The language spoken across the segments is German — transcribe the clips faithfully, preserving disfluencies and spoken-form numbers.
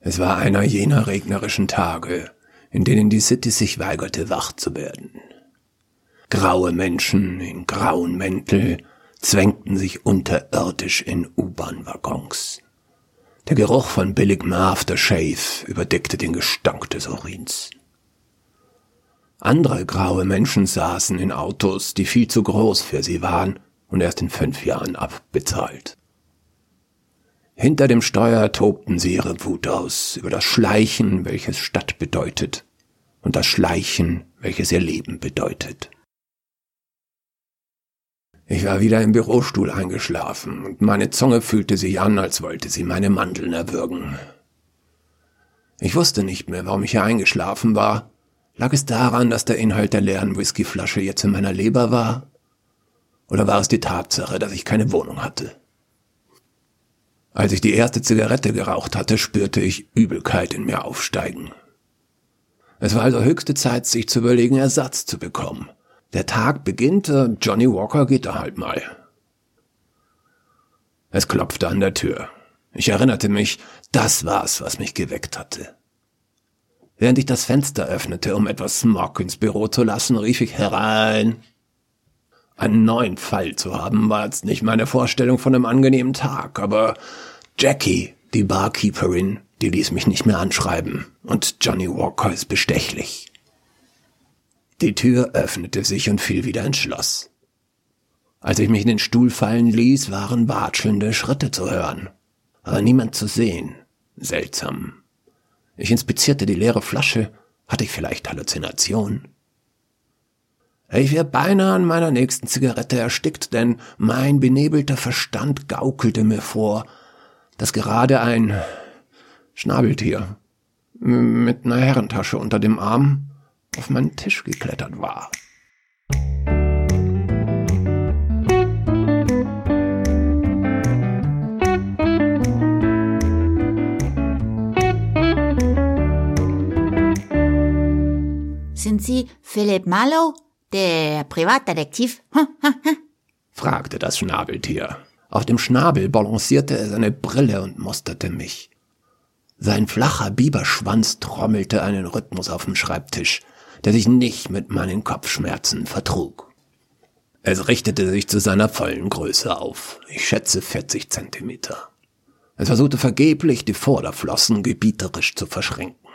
Es war einer jener regnerischen Tage, in denen die City sich weigerte, wach zu werden. Graue Menschen in grauen Mäntel zwängten sich unterirdisch in U-Bahn-Waggons. Der Geruch von billigem Aftershave überdeckte den Gestank des Urins. Andere graue Menschen saßen in Autos, die viel zu groß für sie waren und erst in fünf Jahren abbezahlt. Hinter dem Steuer tobten sie ihre Wut aus über das Schleichen, welches Stadt bedeutet, und das Schleichen, welches ihr Leben bedeutet. Ich war wieder im Bürostuhl eingeschlafen und meine Zunge fühlte sich an, als wollte sie meine Mandeln erwürgen. Ich wusste nicht mehr, warum ich hier eingeschlafen war. Lag es daran, dass der Inhalt der leeren Whiskyflasche jetzt in meiner Leber war? Oder war es die Tatsache, dass ich keine Wohnung hatte? Als ich die erste Zigarette geraucht hatte, spürte ich Übelkeit in mir aufsteigen. Es war also höchste Zeit, sich zu überlegen, Ersatz zu bekommen. Der Tag beginnt, Johnny Walker geht da halt mal. Es klopfte an der Tür. Ich erinnerte mich, das war's, was mich geweckt hatte. Während ich das Fenster öffnete, um etwas Smog ins Büro zu lassen, rief ich herein. Einen neuen Fall zu haben, war jetzt nicht meine Vorstellung von einem angenehmen Tag, aber Jackie, die Barkeeperin, die ließ mich nicht mehr anschreiben, und Johnny Walker ist bestechlich. Die Tür öffnete sich und fiel wieder ins Schloss. Als ich mich in den Stuhl fallen ließ, waren watschelnde Schritte zu hören, aber niemand zu sehen. Seltsam. Ich inspizierte die leere Flasche. Hatte ich vielleicht Halluzinationen? Ich wäre beinahe an meiner nächsten Zigarette erstickt, denn mein benebelter Verstand gaukelte mir vor, dass gerade ein Schnabeltier mit einer Herrentasche unter dem Arm auf meinen Tisch geklettert war. Sind Sie Philip Marlowe, der Privatdetektiv? Fragte das Schnabeltier. Auf dem Schnabel balancierte er seine Brille und musterte mich. Sein flacher Biberschwanz trommelte einen Rhythmus auf dem Schreibtisch, der sich nicht mit meinen Kopfschmerzen vertrug. Es richtete sich zu seiner vollen Größe auf, ich schätze vierzig Zentimeter. Es versuchte vergeblich, die Vorderflossen gebieterisch zu verschränken.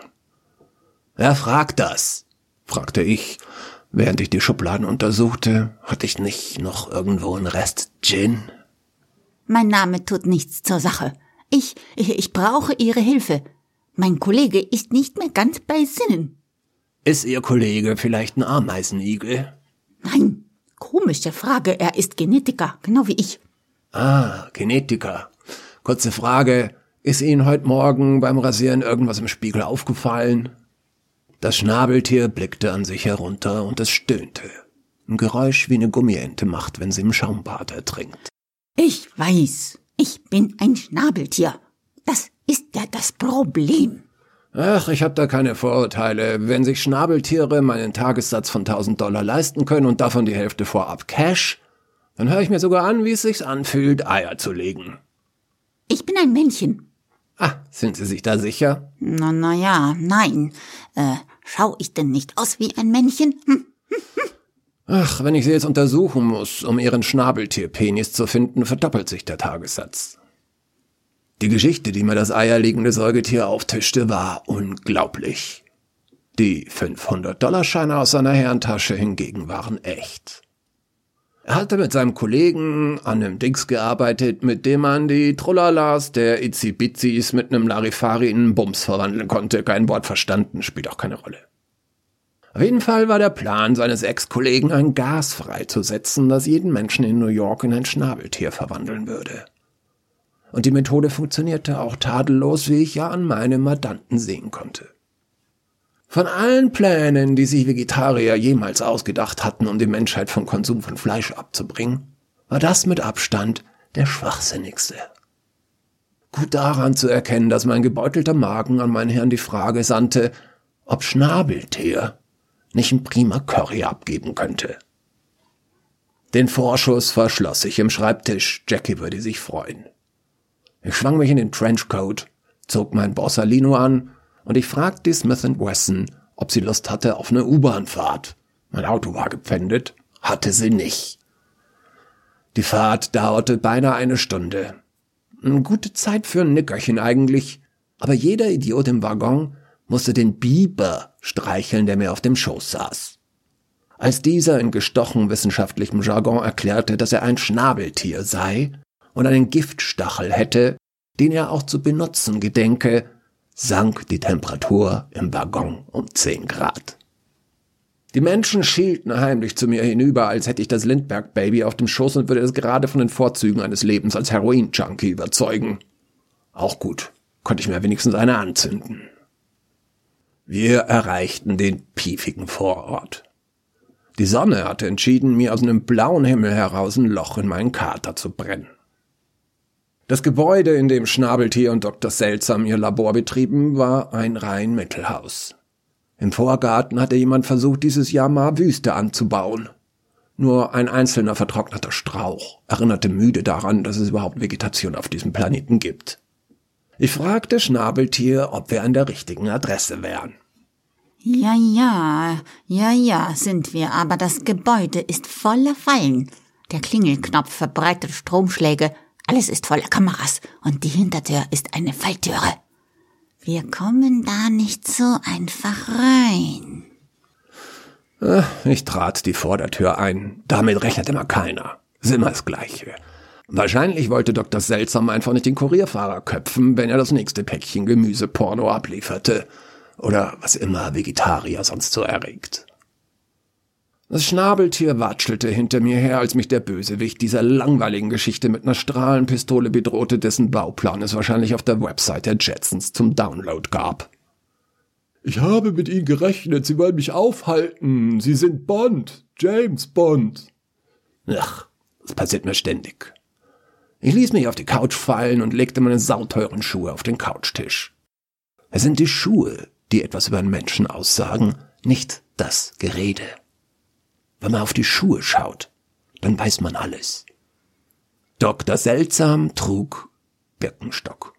»Wer fragt das?« fragte ich, während ich die Schubladen untersuchte. Hatte ich nicht noch irgendwo einen Rest Gin? Mein Name tut nichts zur Sache. Ich, ich, ich brauche Ihre Hilfe. Mein Kollege ist nicht mehr ganz bei Sinnen. Ist Ihr Kollege vielleicht ein Ameisenigel? Nein, komische Frage. Er ist Genetiker, genau wie ich. Ah, Genetiker. Kurze Frage. Ist Ihnen heute Morgen beim Rasieren irgendwas im Spiegel aufgefallen? Das Schnabeltier blickte an sich herunter und es stöhnte. Ein Geräusch, wie eine Gummiente macht, wenn sie im Schaumbad ertrinkt. Ich weiß, ich bin ein Schnabeltier. Das ist ja das Problem. Ach, ich hab da keine Vorurteile. Wenn sich Schnabeltiere meinen Tagessatz von tausend Dollar leisten können und davon die Hälfte vorab Cash, dann höre ich mir sogar an, wie es sich anfühlt, Eier zu legen. Ich bin ein Männchen. Ah, sind Sie sich da sicher? Na, na ja, nein. Äh, schau ich denn nicht aus wie ein Männchen? Hm? Ach, wenn ich Sie jetzt untersuchen muss, um Ihren Schnabeltierpenis zu finden, verdoppelt sich der Tagessatz. Die Geschichte, die mir das eierlegende Säugetier auftischte, war unglaublich. Die fünfhundert-Dollar-Scheine aus seiner Herrentasche hingegen waren echt. Er hatte mit seinem Kollegen an einem Dings gearbeitet, mit dem man die Trullalas der Itzi-Bitzis mit einem Larifari in einen Bums verwandeln konnte. Kein Wort verstanden, spielt auch keine Rolle. Auf jeden Fall war der Plan seines Ex-Kollegen, ein Gas freizusetzen, das jeden Menschen in New York in ein Schnabeltier verwandeln würde. Und die Methode funktionierte auch tadellos, wie ich ja an meinem Mandanten sehen konnte. Von allen Plänen, die sich Vegetarier jemals ausgedacht hatten, um die Menschheit vom Konsum von Fleisch abzubringen, war das mit Abstand der schwachsinnigste. Gut daran zu erkennen, dass mein gebeutelter Magen an meinen Herrn die Frage sandte, ob Schnabeltier nicht ein prima Curry abgeben könnte. Den Vorschuss verschloss ich im Schreibtisch, Jackie würde sich freuen. Ich schwang mich in den Trenchcoat, zog mein Borsalino an und ich fragte Smith and Wesson, ob sie Lust hatte auf eine U-Bahn-Fahrt. Mein Auto war gepfändet, hatte sie nicht. Die Fahrt dauerte beinahe eine Stunde. Eine gute Zeit für ein Nickerchen eigentlich, aber jeder Idiot im Waggon musste den Biber streicheln, der mir auf dem Schoß saß. Als dieser in gestochen wissenschaftlichem Jargon erklärte, dass er ein Schnabeltier sei und einen Giftstachel hätte, den er auch zu benutzen gedenke, sank die Temperatur im Waggon um zehn Grad. Die Menschen schielten heimlich zu mir hinüber, als hätte ich das Lindbergh-Baby auf dem Schoß und würde es gerade von den Vorzügen eines Lebens als Heroin-Junkie überzeugen. Auch gut, konnte ich mir wenigstens eine anzünden. Wir erreichten den piefigen Vorort. Die Sonne hatte entschieden, mir aus einem blauen Himmel heraus ein Loch in meinen Kater zu brennen. Das Gebäude, in dem Schnabeltier und Doktor Seltsam ihr Labor betrieben, war ein Reihenmittelhaus. Im Vorgarten hatte jemand versucht, dieses Jahr mal Wüste anzubauen. Nur ein einzelner vertrockneter Strauch erinnerte müde daran, dass es überhaupt Vegetation auf diesem Planeten gibt. Ich fragte Schnabeltier, ob wir an der richtigen Adresse wären. Ja, ja, ja, ja, sind wir, aber das Gebäude ist voller Fallen. Der Klingelknopf verbreitet Stromschläge, alles ist voller Kameras und die Hintertür ist eine Falltüre. Wir kommen da nicht so einfach rein. Ich trat die Vordertür ein. Damit rechnet immer keiner. Ist immer das Gleiche. Wahrscheinlich wollte Doktor Seltsam einfach nicht den Kurierfahrer köpfen, wenn er das nächste Päckchen Gemüseporno ablieferte. Oder was immer Vegetarier sonst so erregt. Das Schnabeltier watschelte hinter mir her, als mich der Bösewicht dieser langweiligen Geschichte mit einer Strahlenpistole bedrohte, dessen Bauplan es wahrscheinlich auf der Website der Jetsons zum Download gab. »Ich habe mit Ihnen gerechnet, Sie wollen mich aufhalten. Sie sind Bond, James Bond.« Ach, das passiert mir ständig. Ich ließ mich auf die Couch fallen und legte meine sauteuren Schuhe auf den Couchtisch. Es sind die Schuhe, die etwas über einen Menschen aussagen, nicht das Gerede. Wenn man auf die Schuhe schaut, dann weiß man alles. Doktor Seltsam trug Birkenstock.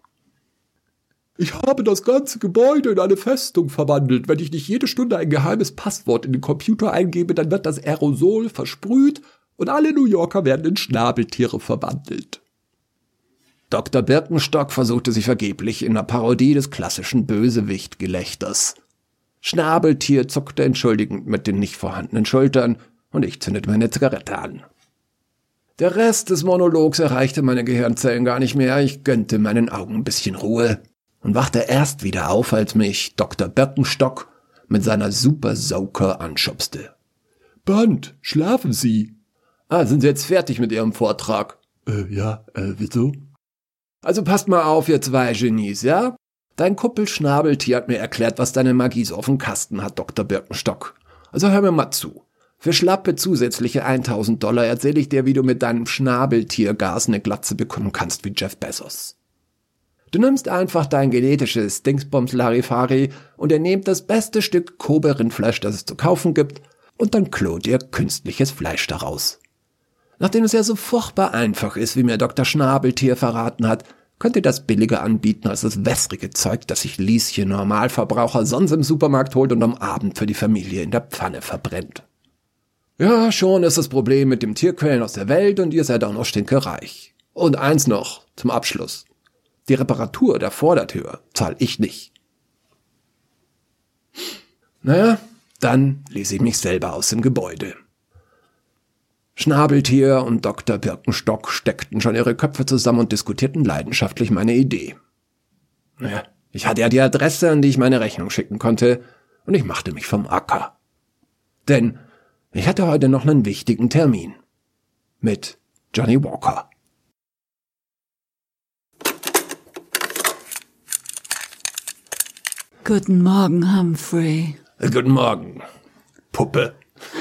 »Ich habe das ganze Gebäude in eine Festung verwandelt. Wenn ich nicht jede Stunde ein geheimes Passwort in den Computer eingebe, dann wird das Aerosol versprüht und alle New Yorker werden in Schnabeltiere verwandelt.« Doktor Birkenstock versuchte sich vergeblich in einer Parodie des klassischen Bösewicht-Gelächters. Schnabeltier zuckte entschuldigend mit den nicht vorhandenen Schultern und ich zündete meine Zigarette an. Der Rest des Monologs erreichte meine Gehirnzellen gar nicht mehr. Ich gönnte meinen Augen ein bisschen Ruhe und wachte erst wieder auf, als mich Doktor Birkenstock mit seiner Super-Soaker anschubste. »Bond, schlafen Sie!« »Ah, sind Sie jetzt fertig mit Ihrem Vortrag?« »Äh, ja, äh, wieso?« »Also passt mal auf, ihr zwei Genies, ja? Dein Kuppel Schnabeltier hat mir erklärt, was deine Magie so auf dem Kasten hat, Doktor Birkenstock. Also hör mir mal zu. Für schlappe zusätzliche tausend Dollar erzähle ich dir, wie du mit deinem Schnabeltiergas eine Glatze bekommen kannst wie Jeff Bezos. Du nimmst einfach dein genetisches Dingsbums Larifari und ihr nehmt das beste Stück Kobe-Rindfleisch, das es zu kaufen gibt, und dann klont ihr künstliches Fleisch daraus. Nachdem es ja so furchtbar einfach ist, wie mir Doktor Schnabeltier verraten hat, könnt ihr das billiger anbieten als das wässrige Zeug, das sich Lieschen Normalverbraucher sonst im Supermarkt holt und am Abend für die Familie in der Pfanne verbrennt. Ja, schon ist das Problem mit dem Tierquellen aus der Welt und ihr seid auch noch stinkereich. Und eins noch zum Abschluss. Die Reparatur der Vordertür zahl ich nicht. Naja, dann lese ich mich selber aus dem Gebäude. Schnabeltier und Doktor Birkenstock steckten schon ihre Köpfe zusammen und diskutierten leidenschaftlich meine Idee. Naja, ich hatte ja die Adresse, an die ich meine Rechnung schicken konnte, und ich machte mich vom Acker. Denn ich hatte heute noch einen wichtigen Termin. Mit Johnny Walker. Guten Morgen, Humphrey. Guten Morgen, Puppe.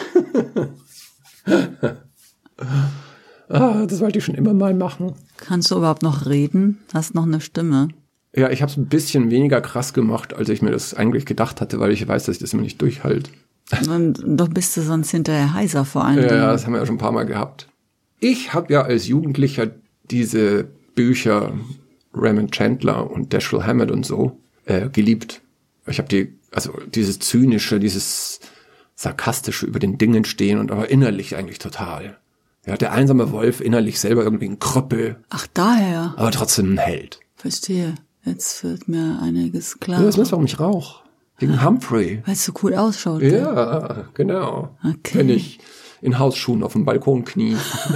Ah, das wollte ich schon immer mal machen. Kannst du überhaupt noch reden? Hast noch eine Stimme? Ja, ich habe es ein bisschen weniger krass gemacht, als ich mir das eigentlich gedacht hatte, weil ich weiß, dass ich das immer nicht durchhalte. Und doch bist du sonst hinterher heiser vor allem. Ja, ja, das haben wir ja schon ein paar Mal gehabt. Ich habe ja als Jugendlicher diese Bücher Raymond Chandler und Dashiell Hammett und so äh, geliebt. Ich habe die, also dieses Zynische, dieses Sarkastische über den Dingen stehen und aber innerlich eigentlich total. Ja, der einsame Wolf innerlich selber irgendwie ein Krüppel. Ach, daher. Aber trotzdem ein Held. Verstehe. Jetzt wird mir einiges klar. Ja, das ist, warum ich rauche. Wegen Humphrey. Weil es so cool ausschaut. Ja, ja, genau. Okay. Wenn ich in Hausschuhen auf dem Balkon knie.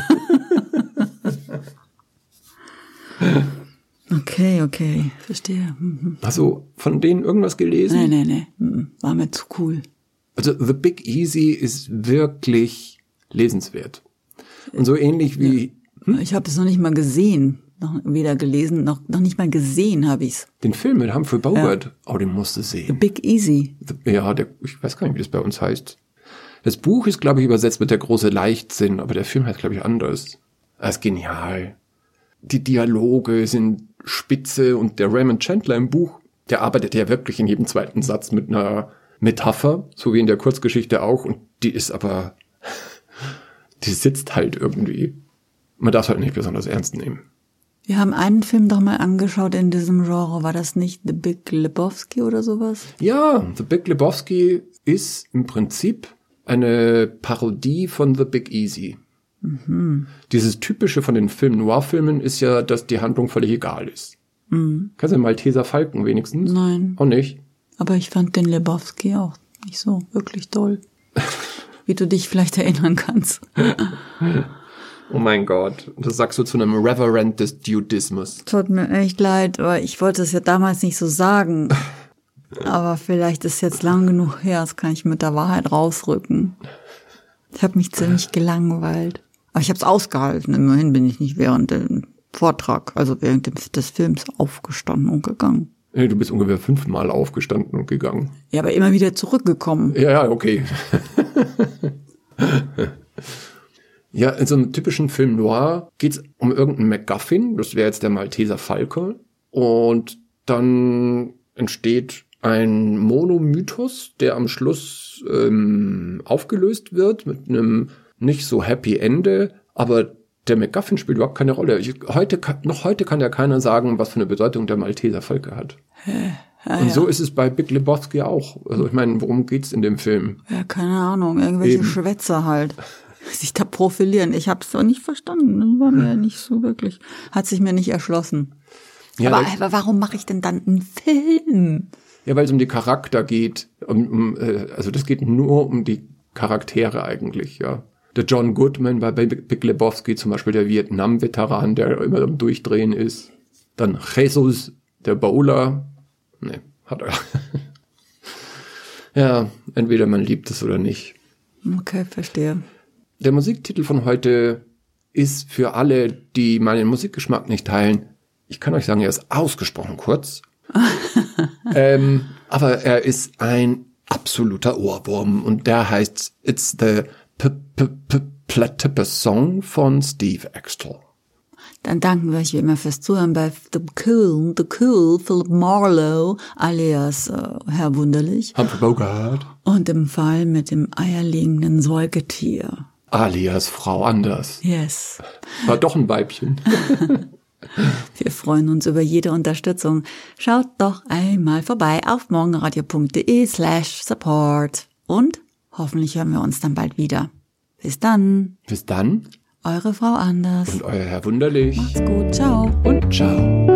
Okay, okay. Verstehe. Mhm. Hast du von denen irgendwas gelesen? Nee, nee, nee. Mhm. War mir zu cool. Also The Big Easy ist wirklich lesenswert. Und so ähnlich wie... Hm? Ich habe es noch nicht mal gesehen. Noch weder gelesen, noch, noch nicht mal gesehen habe ich's. Den Film mit Humphrey Bogart. Ja. Oh, den musst du sehen. The Big Easy. The, ja, der, ich weiß gar nicht, wie das bei uns heißt. Das Buch ist, glaube ich, übersetzt mit Der große Leichtsinn, aber der Film heißt, glaube ich, anders. Das ist genial. Die Dialoge sind spitze und der Raymond Chandler im Buch, der arbeitet ja wirklich in jedem zweiten Satz mit einer Metapher, so wie in der Kurzgeschichte auch, und die ist aber, die sitzt halt irgendwie. Man darf es halt nicht besonders ernst nehmen. Wir haben einen Film doch mal angeschaut in diesem Genre. War das nicht The Big Lebowski oder sowas? Ja, The Big Lebowski ist im Prinzip eine Parodie von The Big Easy. Mhm. Dieses Typische von den Film-Noir-Filmen ist ja, dass die Handlung völlig egal ist. Mhm. Kannst du den Malteser Falken wenigstens? Nein. Auch nicht? Aber ich fand den Lebowski auch nicht so wirklich toll. Wie du dich vielleicht erinnern kannst. Oh mein Gott, das sagst du zu einem Reverend des Dudismus. Tut mir echt leid, aber ich wollte es ja damals nicht so sagen. Aber vielleicht ist jetzt lang genug her, das kann ich mit der Wahrheit rausrücken. Ich habe mich ziemlich gelangweilt. Aber ich habe es ausgehalten. Immerhin bin ich nicht während dem Vortrag, also während des Films aufgestanden und gegangen. Hey, du bist ungefähr fünfmal aufgestanden und gegangen. Ja, aber immer wieder zurückgekommen. Ja, ja, okay. Ja, in so einem typischen Film Noir geht's um irgendeinen MacGuffin, das wäre jetzt der Malteser Falke, und dann entsteht ein Monomythos, der am Schluss ähm, aufgelöst wird mit einem nicht so happy Ende, aber der MacGuffin spielt überhaupt keine Rolle. Ich, heute noch heute kann ja keiner sagen, was für eine Bedeutung der Malteser Falke hat. Hä? Ja, und ja. so ist es bei Big Lebowski auch. Also ich meine, worum geht's in dem Film? Ja, keine Ahnung, irgendwelche Eben. Schwätzer halt. Sich da profilieren. Ich habe es doch nicht verstanden. Das war mir nicht so wirklich, hat sich mir nicht erschlossen. Ja, aber, aber warum mache ich denn dann einen Film? Ja, weil es um die Charakter geht. Um, um, also das geht nur um die Charaktere eigentlich, ja. Der John Goodman bei Big Lebowski, zum Beispiel der Vietnam-Veteran, der immer am Durchdrehen ist. Dann Jesus, der Bowler. Nee, hat er. Ja, entweder man liebt es oder nicht. Okay, verstehe. Der Musiktitel von heute ist für alle, die meinen Musikgeschmack nicht teilen, ich kann euch sagen, er ist ausgesprochen kurz. ähm, aber er ist ein absoluter Ohrwurm und der heißt It's the Platypus Song von Steve Axtell. Dann danken wir euch wie immer fürs Zuhören bei The Cool, The Cool, Philip Marlowe, alias äh, Herr Wunderlich. Humphrey Bogart. Und im Fall mit dem eierlegenden Säugetier. Alias Frau Anders. Yes. War doch ein Weibchen. Wir freuen uns über jede Unterstützung. Schaut doch einmal vorbei auf morgenradio.de slash support. Und hoffentlich hören wir uns dann bald wieder. Bis dann. Bis dann. Eure Frau Anders. Und euer Herr Wunderlich. Macht's gut. Ciao. Und ciao.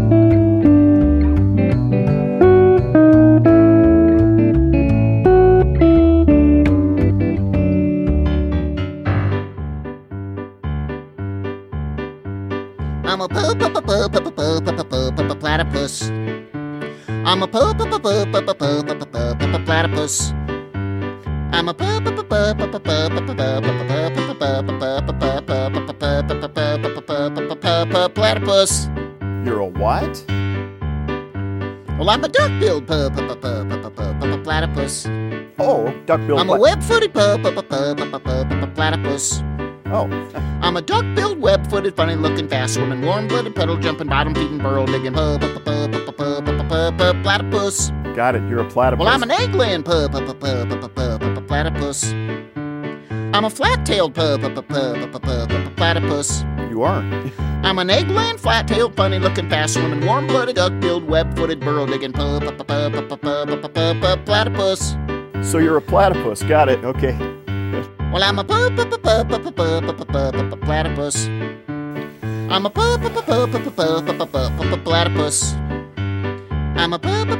I'm a po po po po po po po po po po platypus. I'm a po po po po po po po po po po platypus. I'm a po po po po po po po po platypus. You're a what? Well, I'm a duck-billed platypus. Oh, duck-billed. I'm a web-footed platypus. Oh. I'm a duck-billed, web-footed, funny-looking, fast-swimming, warm-blooded, puddle-jumping, bottom-feeding, burrow-digging platypus. Got it. You're a platypus. Well, I'm an egg-laying platypus. I'm a flat-tailed platypus. You aren't. I'm an egg-laying, flat-tailed, funny-looking, fast-swimming, warm-blooded, duck-billed, web-footed, burrow-digging platypus. So you're a platypus. Got it. Okay. Well, I'm a platypus. I'm a platypus. I'm a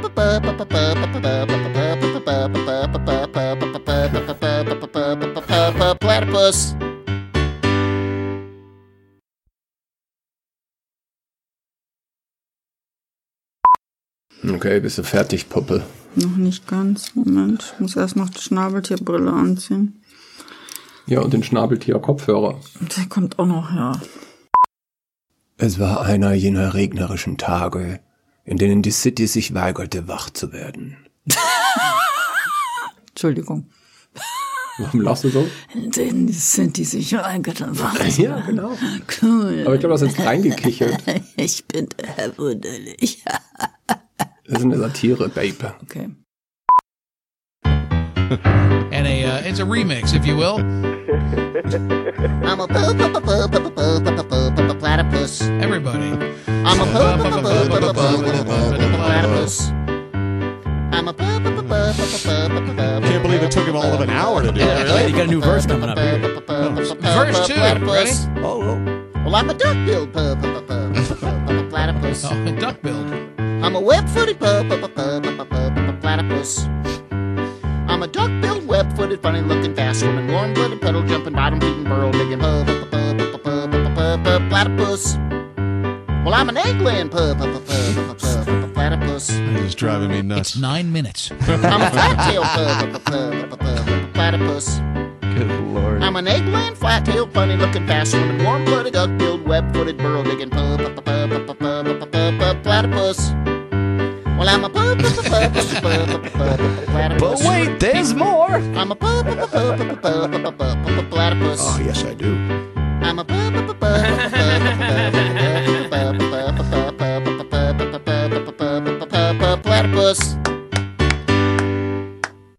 platypus. Okay, bist du fertig, Puppe? Noch nicht ganz. Moment. Ich muss erst noch die Schnabeltierbrille anziehen. Ja, und den Schnabeltier-Kopfhörer. Der kommt auch noch, ja. Es war einer jener regnerischen Tage, in denen die City sich weigerte, wach zu werden. Entschuldigung. Warum lachst du so? In denen sind die sich weigerte, wach zu Ja, genau. Cool. Aber ich glaube, du hast jetzt reingekichert. Ich bin der wunderlich. Das ist eine Satire, Babe. Okay. And a uh, it's a remix, if you will. I'm a platypus. Everybody. I'm a platypus. I'm a Can't believe it took him all of an hour to do it. Really? You got a new verse coming up here. Verse two. Ready? Oh, oh. Well, I'm a duck-billed platypus. Oh, duck build. I'm a web-footed platypus. I'm a duck-billed, web-footed, funny-looking, fast-swimming, warm-blooded, puddle-jumping, bottom-feeding, burrow-digging platypus. Well, I'm an egg-laying platypus. It's driving me nuts. It's nine minutes. I'm a flat-tailed platypus. Good Lord. I'm an egg-laying, flat-tailed, funny-looking, fast-swimming, warm-blooded, duck-billed, web-footed, burrow-digging platypus. Well, I'm a platypus. But wait, there's more. I'm a platypus. Oh, yes, I do. I'm a